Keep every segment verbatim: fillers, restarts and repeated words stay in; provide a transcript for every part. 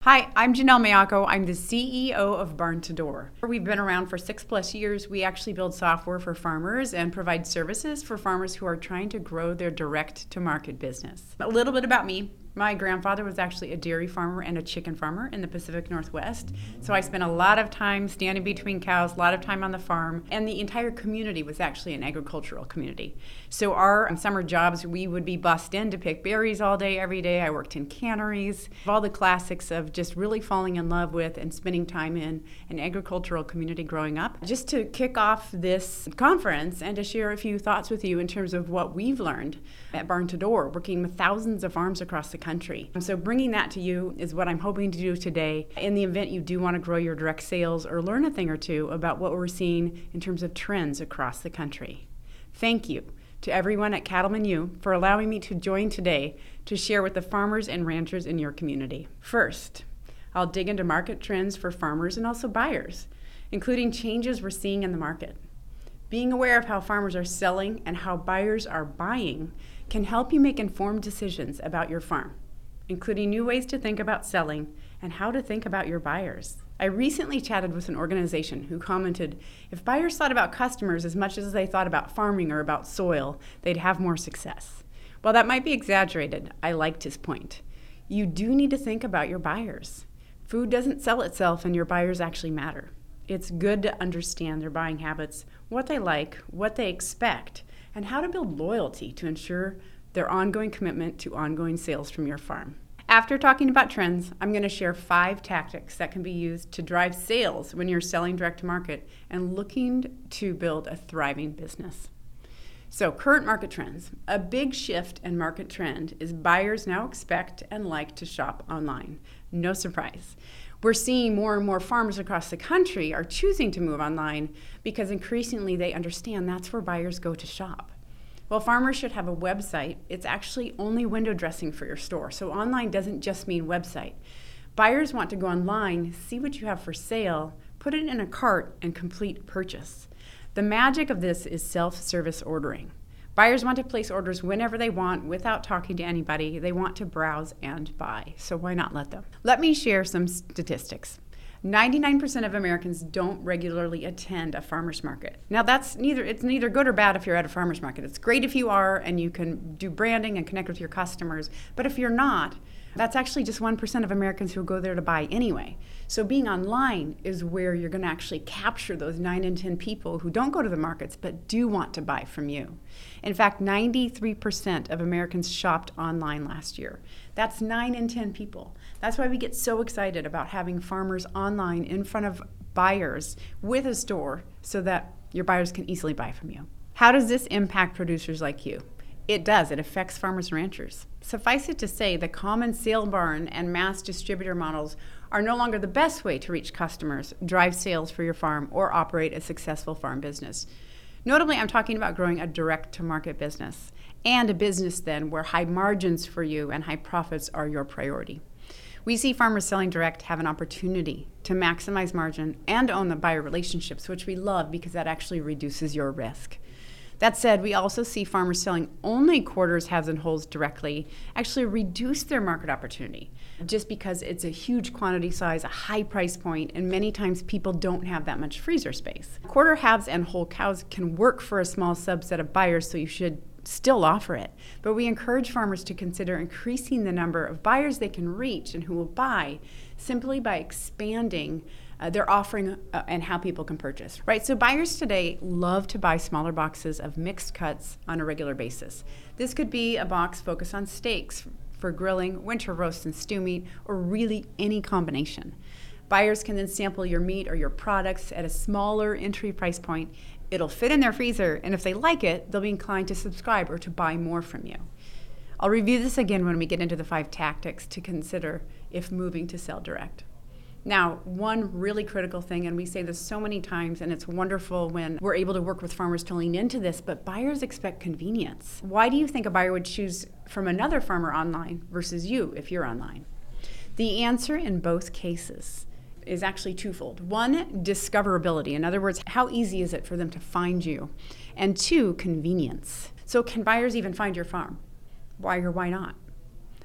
Hi, I'm Janelle Mayako. I'm the C E O of Barn to Door. We've been around for six plus years. We actually build software for farmers and provide services for farmers who are trying to grow their direct to market business. A little bit about me. My grandfather was actually a dairy farmer and a chicken farmer in the Pacific Northwest. So I spent a lot of time standing between cows, a lot of time on the farm, and the entire community was actually an agricultural community. So our summer jobs, we would be bussed in to pick berries all day, every day. I worked in canneries, all the classics of just really falling in love with and spending time in an agricultural community growing up. Just to kick off this conference and to share a few thoughts with you in terms of what we've learned at Barn to Door, working with thousands of farms across the country. So bringing that to you is what I'm hoping to do today. In the event you do want to grow your direct sales or learn a thing or two about what we're seeing in terms of trends across the country. Thank you to everyone at Cattlemen U for allowing me to join today to share with the farmers and ranchers in your community. First, I'll dig into market trends for farmers and also buyers, including changes we're seeing in the market. Being aware of how farmers are selling and how buyers are buying can help you make informed decisions about your farm, including new ways to think about selling and how to think about your buyers. I recently chatted with an organization who commented if buyers thought about customers as much as they thought about farming or about soil, they'd have more success. While that might be exaggerated, I liked his point. You do need to think about your buyers. Food doesn't sell itself, and your buyers actually matter. It's good to understand their buying habits, what they like, what they expect, and how to build loyalty to ensure their ongoing commitment to ongoing sales from your farm. After talking about trends, I'm going to share five tactics that can be used to drive sales when you're selling direct to market and looking to build a thriving business. So, current market trends. A big shift in market trend is buyers now expect and like to shop online. No surprise. We're seeing more and more farmers across the country are choosing to move online because increasingly they understand that's where buyers go to shop. While farmers should have a website, it's actually only window dressing for your store. So online doesn't just mean website. Buyers want to go online, see what you have for sale, put it in a cart, and complete purchase. The magic of this is self-service ordering. Buyers want to place orders whenever they want without talking to anybody. They want to browse and buy, so why not let them? Let me share some statistics. ninety-nine percent of Americans don't regularly attend a farmer's market. Now that's neither, it's neither good or bad if you're at a farmer's market. It's great if you are and you can do branding and connect with your customers, but if you're not, that's actually just one percent of Americans who go there to buy anyway. So being online is where you're going to actually capture those nine in ten people who don't go to the markets but do want to buy from you. In fact, ninety-three percent of Americans shopped online last year. That's nine in ten people. That's why we get so excited about having farmers online in front of buyers with a store so that your buyers can easily buy from you. How does this impact producers like you? It does. It affects farmers and ranchers. Suffice it to say, the common sale barn and mass distributor models are no longer the best way to reach customers, drive sales for your farm, or operate a successful farm business. Notably, I'm talking about growing a direct-to-market business and a business then where high margins for you and high profits are your priority. We see farmers selling direct have an opportunity to maximize margin and own the buyer relationships, which we love because that actually reduces your risk. That said, we also see farmers selling only quarters, halves, and wholes directly actually reduce their market opportunity just because it's a huge quantity size, a high price point, and many times people don't have that much freezer space. Quarter, halves, and whole cows can work for a small subset of buyers, so you should still offer it. But we encourage farmers to consider increasing the number of buyers they can reach and who will buy simply by expanding Uh, their offering uh, and how people can purchase, right? So buyers today love to buy smaller boxes of mixed cuts on a regular basis. This could be a box focused on steaks for grilling, winter roast and stew meat, or really any combination. Buyers can then sample your meat or your products at a smaller entry price point. It'll fit in their freezer, and if they like it, they'll be inclined to subscribe or to buy more from you. I'll review this again when we get into the five tactics to consider if moving to sell direct. Now, one really critical thing, and we say this so many times, and it's wonderful when we're able to work with farmers to lean into this, but buyers expect convenience. Why do you think a buyer would choose from another farmer online versus you if you're online? The answer in both cases is actually twofold. One, discoverability. In other words, how easy is it for them to find you? And two, convenience. So can buyers even find your farm? Why or why not?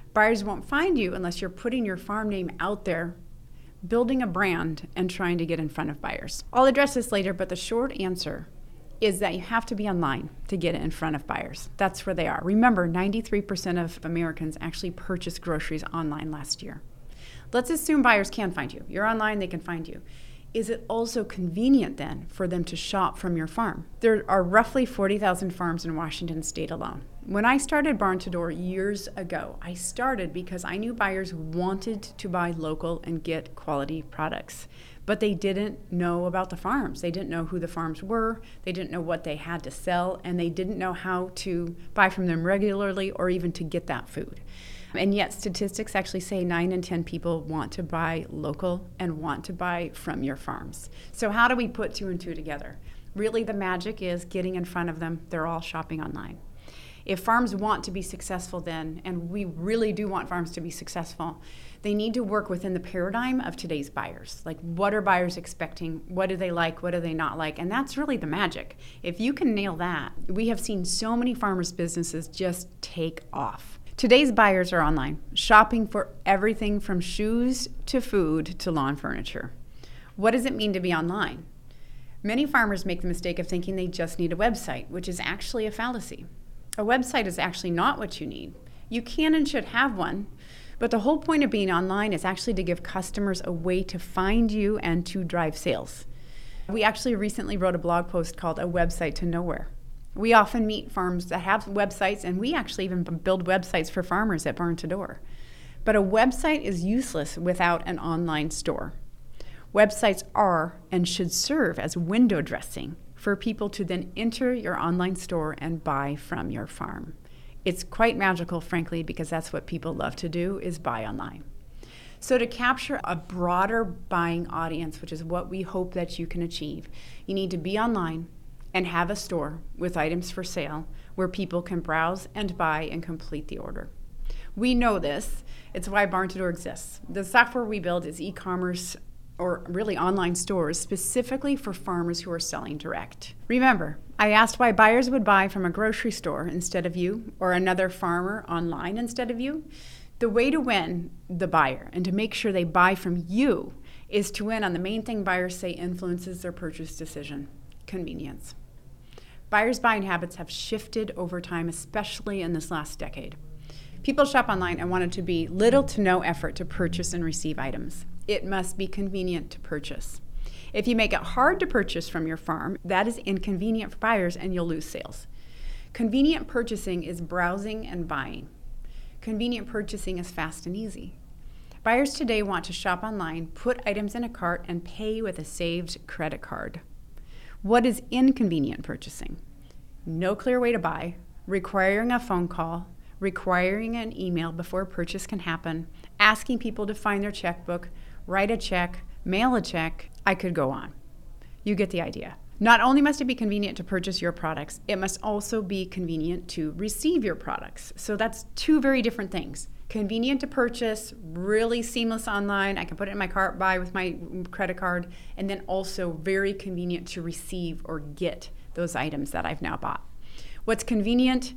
Buyers won't find you unless you're putting your farm name out there, building a brand, and trying to get in front of buyers. I'll address this later, but the short answer is that you have to be online to get it in front of buyers. That's where they are. Remember, ninety-three percent of Americans actually purchased groceries online last year. Let's assume buyers can find you. You're online, they can find you. Is it also convenient then for them to shop from your farm? There are roughly forty thousand farms in Washington state alone. When I started Barn to Door years ago, I started because I knew buyers wanted to buy local and get quality products, but they didn't know about the farms. They didn't know who the farms were, they didn't know what they had to sell, and they didn't know how to buy from them regularly or even to get that food. And yet statistics actually say nine in ten people want to buy local and want to buy from your farms. So how do we put two and two together? Really, the magic is getting in front of them. They're all shopping online. If farms want to be successful then, and we really do want farms to be successful, they need to work within the paradigm of today's buyers. Like, what are buyers expecting? What do they like? What do they not like? And that's really the magic. If you can nail that, we have seen so many farmers' businesses just take off. Today's buyers are online, shopping for everything from shoes to food to lawn furniture. What does it mean to be online? Many farmers make the mistake of thinking they just need a website, which is actually a fallacy. A website is actually not what you need. You can and should have one, but the whole point of being online is actually to give customers a way to find you and to drive sales. We actually recently wrote a blog post called A Website to Nowhere. We often meet farms that have websites, and we actually even build websites for farmers at Barn to Door. But a website is useless without an online store. Websites are and should serve as window dressing for people to then enter your online store and buy from your farm. It's quite magical, frankly, because that's what people love to do, is buy online. So to capture a broader buying audience, which is what we hope that you can achieve, you need to be online and have a store with items for sale where people can browse and buy and complete the order. We know this. It's why Barn to Door exists. The software we build is e-commerce, or really online stores, specifically for farmers who are selling direct. Remember, I asked why buyers would buy from a grocery store instead of you, or another farmer online instead of you. The way to win the buyer and to make sure they buy from you is to win on the main thing buyers say influences their purchase decision: convenience. Buyers' buying habits have shifted over time, especially in this last decade. People shop online and want it to be little to no effort to purchase and receive items. It must be convenient to purchase. If you make it hard to purchase from your farm, that is inconvenient for buyers and you'll lose sales. Convenient purchasing is browsing and buying. Convenient purchasing is fast and easy. Buyers today want to shop online, put items in a cart, and pay with a saved credit card. What is inconvenient purchasing? No clear way to buy, requiring a phone call, requiring an email before purchase can happen, asking people to find their checkbook, write a check, mail a check. I could go on. You get the idea. Not only must it be convenient to purchase your products, it must also be convenient to receive your products. So that's two very different things. Convenient to purchase, really seamless online. I can put it in my cart, buy with my credit card, and then also very convenient to receive or get those items that I've now bought. What's convenient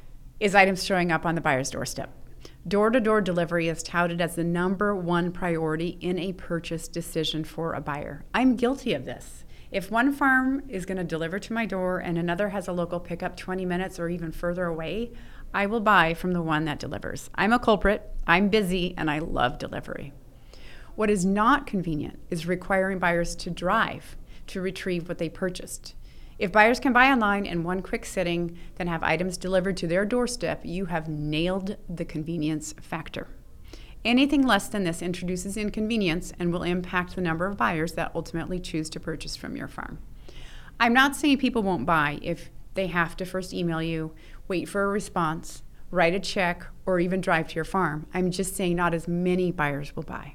is items showing up on the buyer's doorstep. Door-to-door delivery is touted as the number one priority in a purchase decision for a buyer. I'm guilty of this. If one farm is going to deliver to my door and another has a local pickup twenty minutes or even further away, I will buy from the one that delivers. I'm a culprit, I'm busy, and I love delivery. What is not convenient is requiring buyers to drive to retrieve what they purchased. If buyers can buy online in one quick sitting, then have items delivered to their doorstep, you have nailed the convenience factor. Anything less than this introduces inconvenience and will impact the number of buyers that ultimately choose to purchase from your farm. I'm not saying people won't buy if they have to first email you, wait for a response, write a check, or even drive to your farm. I'm just saying not as many buyers will buy.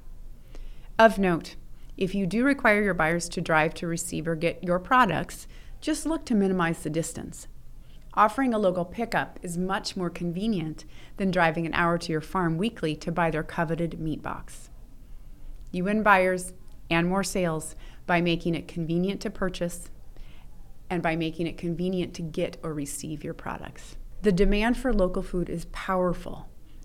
Of note, if you do require your buyers to drive to receive or get your products, just look to minimize the distance. Offering a local pickup is much more convenient than driving an hour to your farm weekly to buy their coveted meat box. You win buyers and more sales by making it convenient to purchase and by making it convenient to get or receive your products. The demand for local food is powerful,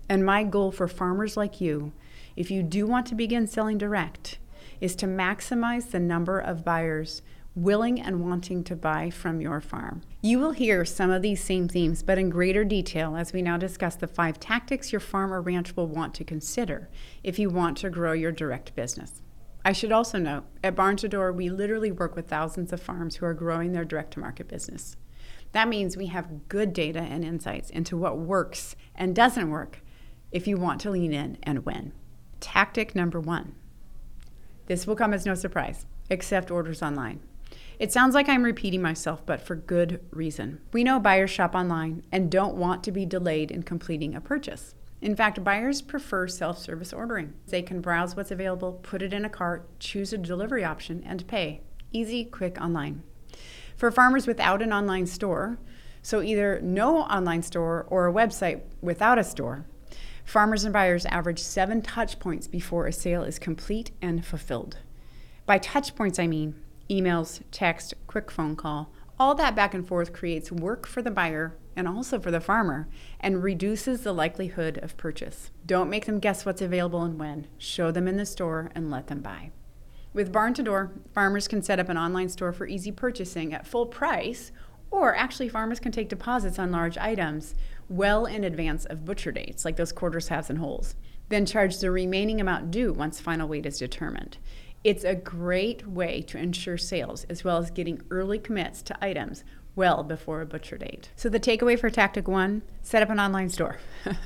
And my goal for farmers like you, if you do want to begin selling direct, is to maximize the number of buyers willing and wanting to buy from your farm. You will hear some of these same themes, but in greater detail as we now discuss the five tactics your farm or ranch will want to consider if you want to grow your direct business. I should also note, at Barn to Door, we literally work with thousands of farms who are growing their direct-to-market business. That means we have good data and insights into what works and doesn't work if you want to lean in and win. Tactic number one. This will come as no surprise. Accept orders online. It sounds like I'm repeating myself, but for good reason. We know buyers shop online and don't want to be delayed in completing a purchase. In fact, buyers prefer self-service ordering. They can browse what's available, put it in a cart, choose a delivery option, and pay. Easy, quick, online. For farmers without an online store, so either no online store or a website without a store, farmers and buyers average seven touch points before a sale is complete and fulfilled. By touch points, I mean emails, text, quick phone call. All that back and forth creates work for the buyer and also for the farmer and reduces the likelihood of purchase. Don't make them guess what's available and when. Show them in the store and let them buy. With Barn to Door, farmers can set up an online store for easy purchasing at full price, or actually farmers can take deposits on large items well in advance of butcher dates, like those quarters, halves, and wholes, then charge the remaining amount due once final weight is determined. It's a great way to ensure sales, as well as getting early commits to items well before a butcher date. So the takeaway for tactic one, set up an online store.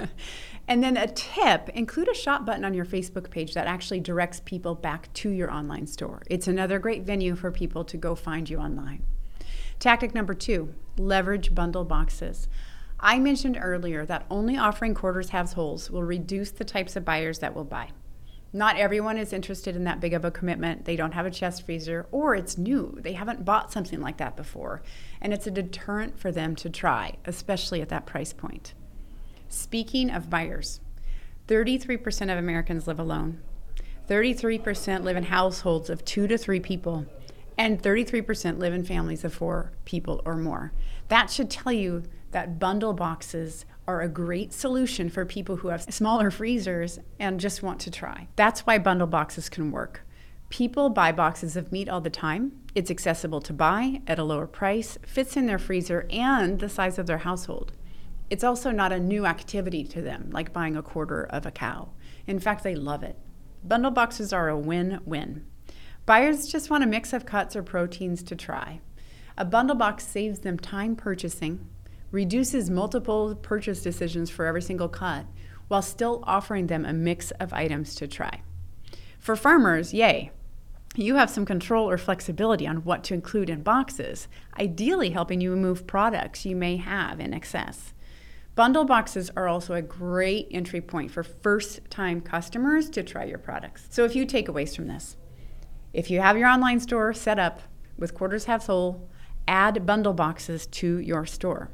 And then a tip, include a shop button on your Facebook page that actually directs people back to your online store. It's another great venue for people to go find you online. Tactic number two, leverage bundle boxes. I mentioned earlier that only offering quarters, halves, wholes will reduce the types of buyers that will buy. Not everyone is interested in that big of a commitment. They don't have a chest freezer, or it's new. They haven't bought something like that before. And it's a deterrent for them to try, especially at that price point. Speaking of buyers, thirty-three percent of Americans live alone. thirty-three percent live in households of two to three people. And thirty-three percent live in families of four people or more. That should tell you that bundle boxes are a great solution for people who have smaller freezers and just want to try. That's why bundle boxes can work. People buy boxes of meat all the time. It's accessible to buy at a lower price, fits in their freezer and the size of their household. It's also not a new activity to them, like buying a quarter of a cow. In fact, they love it. Bundle boxes are a win-win. Buyers just want a mix of cuts or proteins to try. A bundle box saves them time purchasing, reduces multiple purchase decisions for every single cut, while still offering them a mix of items to try. For farmers, yay, you have some control or flexibility on what to include in boxes, ideally helping you move products you may have in excess. Bundle boxes are also a great entry point for first-time customers to try your products. So a few takeaways from this. If you have your online store set up with quarters, halves, whole, add bundle boxes to your store.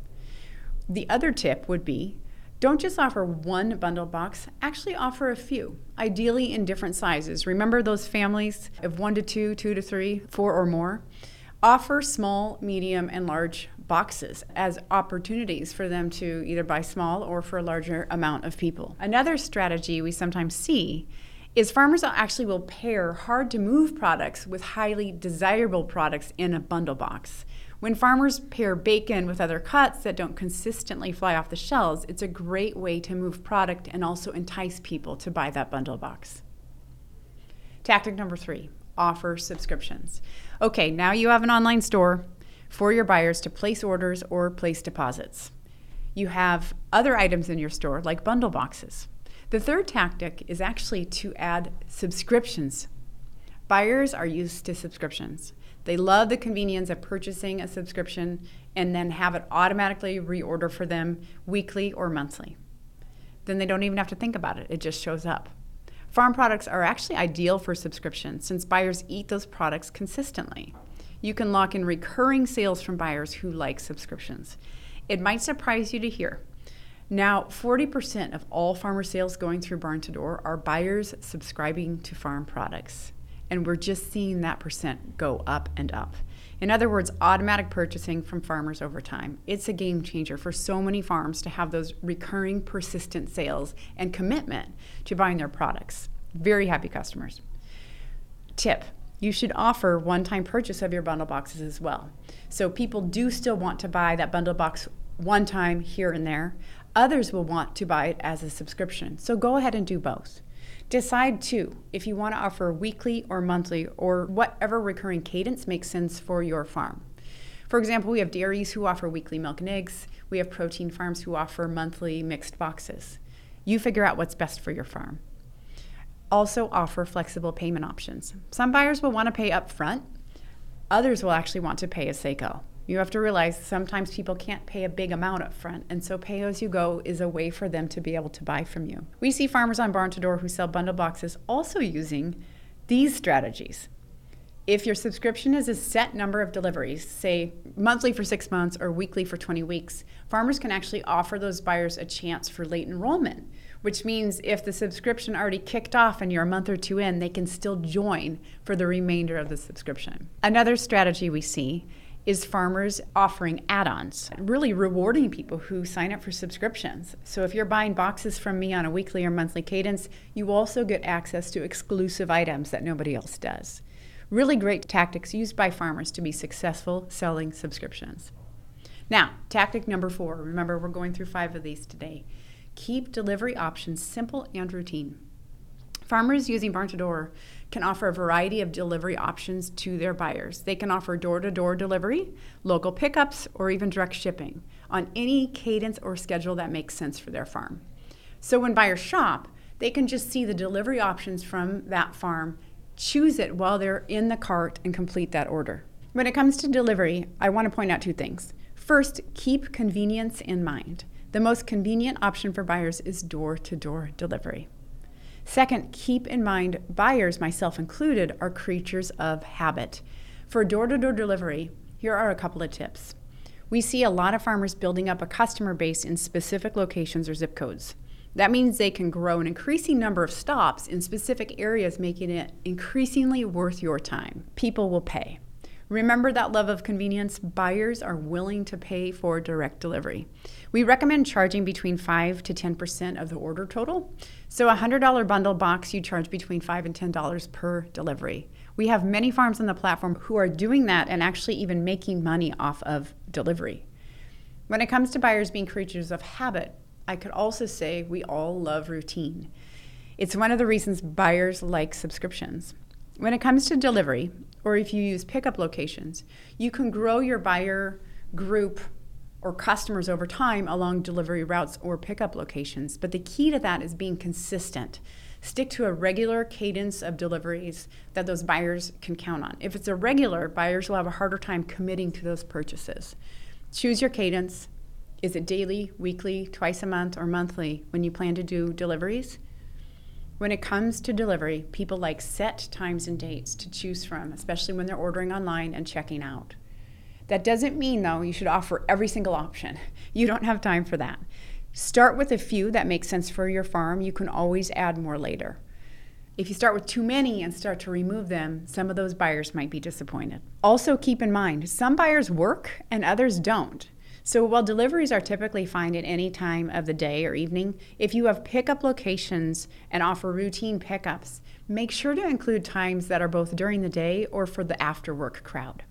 The other tip would be, don't just offer one bundle box, actually offer a few, ideally in different sizes. Remember those families of one to two, two to three, four or more? Offer small, medium, and large boxes as opportunities for them to either buy small or for a larger amount of people. Another strategy we sometimes see is farmers actually will pair hard-to-move products with highly desirable products in a bundle box. When farmers pair bacon with other cuts that don't consistently fly off the shelves, it's a great way to move product and also entice people to buy that bundle box. Tactic number three, offer subscriptions. Okay, now you have an online store for your buyers to place orders or place deposits. You have other items in your store like bundle boxes. The third tactic is actually to add subscriptions. Buyers are used to subscriptions. They love the convenience of purchasing a subscription and then have it automatically reorder for them weekly or monthly. Then they don't even have to think about it. It just shows up. Farm products are actually ideal for subscriptions since buyers eat those products consistently. You can lock in recurring sales from buyers who like subscriptions. It might surprise you to hear. Now, forty percent of all farmer sales going through Barn to Door are buyers subscribing to farm products. And we're just seeing that percent go up and up. In other words, automatic purchasing from farmers over time. It's a game changer for so many farms to have those recurring, persistent sales and commitment to buying their products. Very happy customers. Tip: you should offer one-time purchase of your bundle boxes as well. So people do still want to buy that bundle box one time here and there. Others will want to buy it as a subscription. So go ahead and do both. Decide too if you want to offer weekly or monthly or whatever recurring cadence makes sense for your farm. For example, we have dairies who offer weekly milk and eggs. We have protein farms who offer monthly mixed boxes. You figure out what's best for your farm. Also offer flexible payment options. Some buyers will want to pay up front. Others will actually want to pay as they go. You have to realize sometimes people can't pay a big amount up front, and so pay as you go is a way for them to be able to buy from you. We see farmers on Barn to Door who sell bundle boxes also using these strategies. If your subscription is a set number of deliveries, say monthly for six months or weekly for twenty weeks, farmers can actually offer those buyers a chance for late enrollment, which means if the subscription already kicked off and you're a month or two in, they can still join for the remainder of the subscription. Another strategy we see is farmers offering add-ons, really rewarding people who sign up for subscriptions. So if you're buying boxes from me on a weekly or monthly cadence, you also get access to exclusive items that nobody else does. Really great tactics used by farmers to be successful selling subscriptions. Now, tactic number four. Remember, we're going through five of these today. Keep delivery options simple and routine. Farmers using Barn to Door can offer a variety of delivery options to their buyers. They can offer door-to-door delivery, local pickups, or even direct shipping on any cadence or schedule that makes sense for their farm. So when buyers shop, they can just see the delivery options from that farm, choose it while they're in the cart, and complete that order. When it comes to delivery, I want to point out two things. First, keep convenience in mind. The most convenient option for buyers is door-to-door delivery. Second, keep in mind buyers, myself included, are creatures of habit. For door-to-door delivery, here are a couple of tips. We see a lot of farmers building up a customer base in specific locations or zip codes. That means they can grow an increasing number of stops in specific areas, making it increasingly worth your time. People will pay. Remember that love of convenience? Buyers are willing to pay for direct delivery. We recommend charging between five to ten percent of the order total. So a one hundred dollars bundle box, you charge between five and ten dollars per delivery. We have many farms on the platform who are doing that and actually even making money off of delivery. When it comes to buyers being creatures of habit, I could also say we all love routine. It's one of the reasons buyers like subscriptions. When it comes to delivery, or if you use pickup locations, you can grow your buyer group or customers over time along delivery routes or pickup locations. But the key to that is being consistent. Stick to a regular cadence of deliveries that those buyers can count on. If it's irregular, buyers will have a harder time committing to those purchases. Choose your cadence. Is it daily, weekly, twice a month, or monthly when you plan to do deliveries? When it comes to delivery, people like set times and dates to choose from, especially when they're ordering online and checking out. That doesn't mean, though, you should offer every single option. You don't have time for that. Start with a few that make sense for your farm. You can always add more later. If you start with too many and start to remove them, some of those buyers might be disappointed. Also keep in mind, some buyers work and others don't. So while deliveries are typically fine at any time of the day or evening, if you have pickup locations and offer routine pickups, make sure to include times that are both during the day or for the after-work crowd.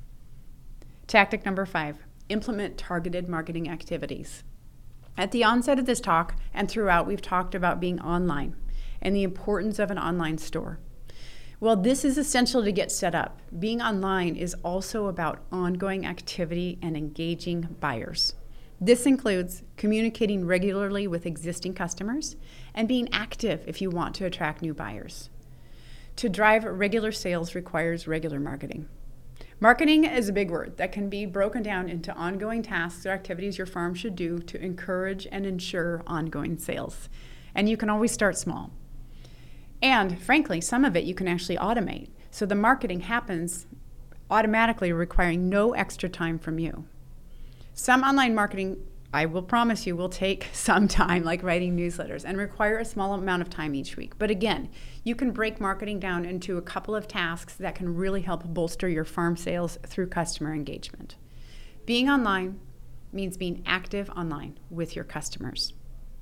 Tactic number five, implement targeted marketing activities. At the onset of this talk and throughout, we've talked about being online and the importance of an online store. Well, this is essential to get set up. Being online is also about ongoing activity and engaging buyers. This includes communicating regularly with existing customers and being active if you want to attract new buyers. To drive regular sales requires regular marketing. Marketing is a big word that can be broken down into ongoing tasks or activities your farm should do to encourage and ensure ongoing sales. And you can always start small. And frankly, some of it you can actually automate. So the marketing happens automatically, requiring no extra time from you. Some online marketing I will promise you will take some time, like writing newsletters, and require a small amount of time each week. But again, you can break marketing down into a couple of tasks that can really help bolster your farm sales through customer engagement. Being online means being active online with your customers.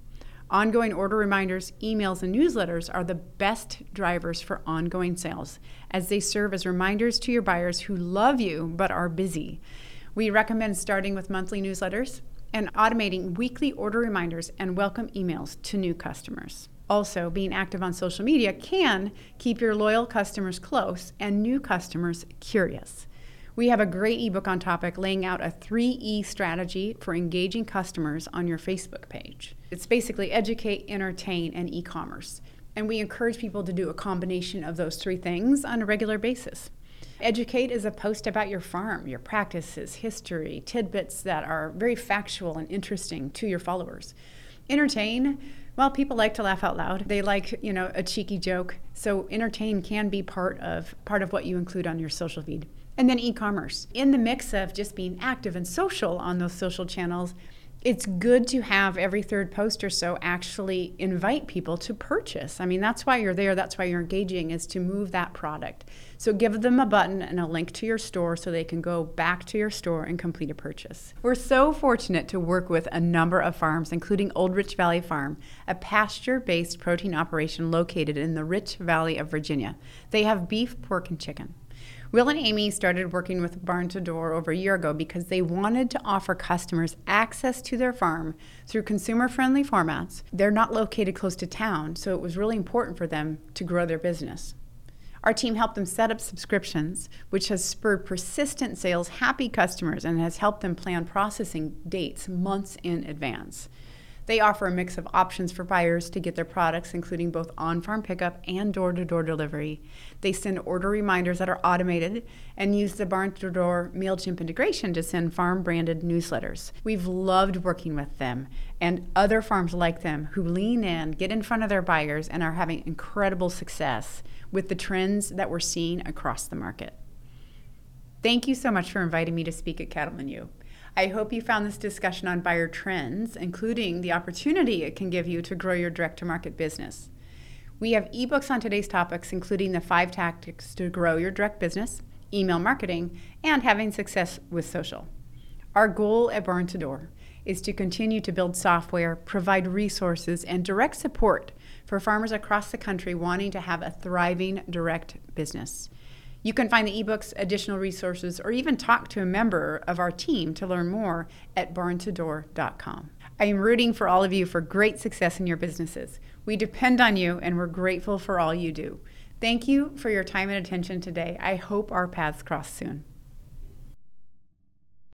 Ongoing order reminders, emails, and newsletters are the best drivers for ongoing sales, as they serve as reminders to your buyers who love you but are busy. We recommend starting with monthly newsletters and automating weekly order reminders and welcome emails to new customers. Also, being active on social media can keep your loyal customers close and new customers curious. We have a great ebook on topic laying out a three E strategy for engaging customers on your Facebook page. It's basically educate, entertain, and e-commerce. And we encourage people to do a combination of those three things on a regular basis. Educate is a post about your farm, your practices, history, tidbits that are very factual and interesting to your followers. Entertain, well, people like to laugh out loud. They like, you know, a cheeky joke. So entertain can be part of part of what you include on your social feed. And then e-commerce. In the mix of just being active and social on those social channels, it's good to have every third post or so actually invite people to purchase. I mean, that's why you're there. That's why you're engaging, is to move that product. So give them a button and a link to your store so they can go back to your store and complete a purchase. We're so fortunate to work with a number of farms, including Old Rich Valley Farm, a pasture-based protein operation located in the Rich Valley of Virginia. They have beef, pork, and chicken. Will and Amy started working with Barn to Door over a year ago because they wanted to offer customers access to their farm through consumer-friendly formats. They're not located close to town, so it was really important for them to grow their business. Our team helped them set up subscriptions, which has spurred persistent sales, happy customers, and has helped them plan processing dates months in advance. They offer a mix of options for buyers to get their products, including both on-farm pickup and door-to-door delivery. They send order reminders that are automated and use the Barn to Door MailChimp integration to send farm-branded newsletters. We've loved working with them and other farms like them who lean in, get in front of their buyers, and are having incredible success with the trends that we're seeing across the market. Thank you so much for inviting me to speak at Cattlemen U. I hope you found this discussion on buyer trends, including the opportunity it can give you to grow your direct-to-market business. We have ebooks on today's topics, including the five tactics to grow your direct business, email marketing, and having success with social. Our goal at Barn to Door is to continue to build software, provide resources, and direct support for farmers across the country wanting to have a thriving direct business. You can find the ebooks, additional resources, or even talk to a member of our team to learn more at barn to door dot com. I am rooting for all of you for great success in your businesses. We depend on you, and we're grateful for all you do. Thank you for your time and attention today. I hope our paths cross soon.